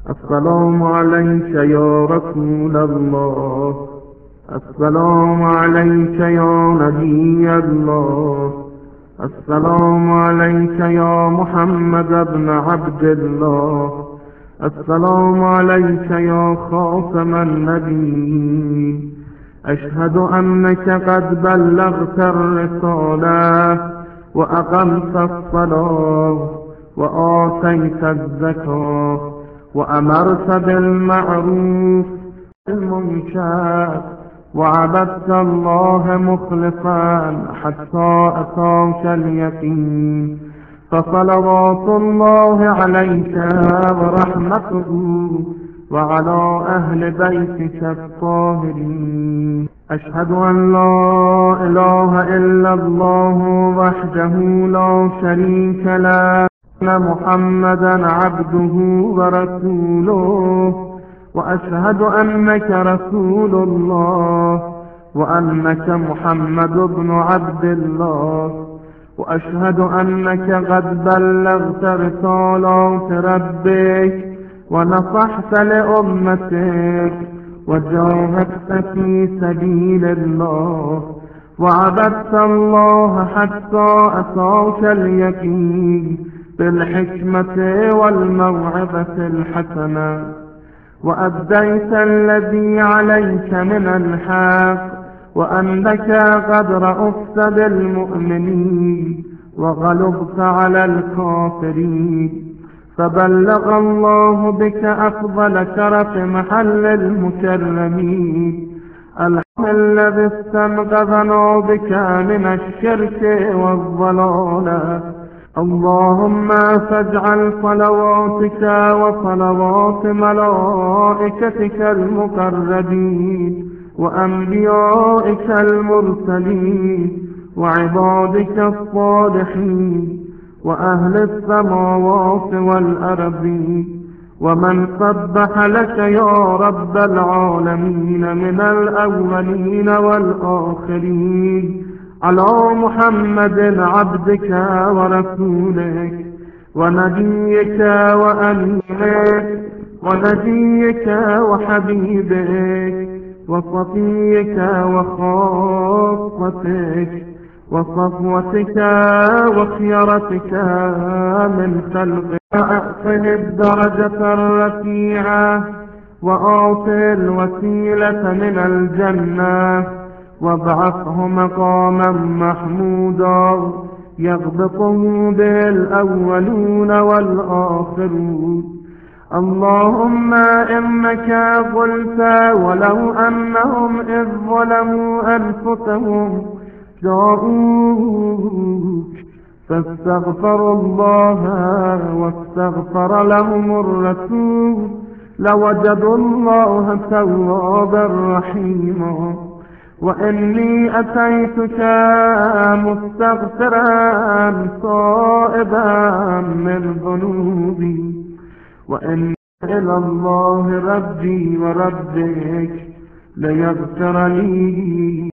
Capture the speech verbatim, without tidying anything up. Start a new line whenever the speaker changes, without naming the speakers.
السلام عليك يا رسول الله، السلام عليك يا نبي الله، السلام عليك يا محمد بن عبد الله، السلام عليك يا خاتم النبيين. أشهد أنك قد بلغت الرسالة وأقمت الصلاة وآتيت الزكاة وأمرت بالمعروف والمنكر وعبدت الله مخلصا حتى أتاك اليقين، فصلوات الله عليك ورحمته وعلى أهل بيتك الطاهرين. أشهد أن لا إله إلا الله وحده لا شريك له، أن محمدا عبده ورسوله، وأشهد أنك رسول الله وأنك محمد بن عبد الله، وأشهد أنك قد بلغت رسالات ربك ونصحت لأمتك وجاهدت في سبيل الله وعبدت الله حتى أتاك اليقين بالحكمة والموعظة الحسنة، وأديت الذي عليك من الحق، وأنك قد رأفت بالمؤمنين وغلبت على الكافرين، فبلغ الله بك أفضل شرف محل المكرمين، الحمد الذي استنقذنا بك من الشرك والضلالة. اللهم فاجعل صلواتك وصلوات ملائكتك المقربين وأنبيائك المرسلين وعبادك الصالحين وأهل السماوات والأرضين ومن سبح لك يا رب العالمين من الأولين والآخرين، على محمد عبدك ورسولك ونبيك وأمينك ونبيك وحبيبك وصفيك وخاصتك وصفوتك وخيرتك من خلقك، أعطه الدرجة الرفيعة وأعطه الوسيلة من الجنة وابعثه مقاما محمودا يغبطه به الأولون والآخرون. اللهم إنك قلت ولو أنهم إذ ظلموا أنفسهم جاءوك فاستغفروا الله واستغفر لهم الرسول لوجدوا الله توابا رحيما. وإني أتيتك مستغفرا تائبا من ذنوبي، وإن إلى الله ربي وربك ليغفر لي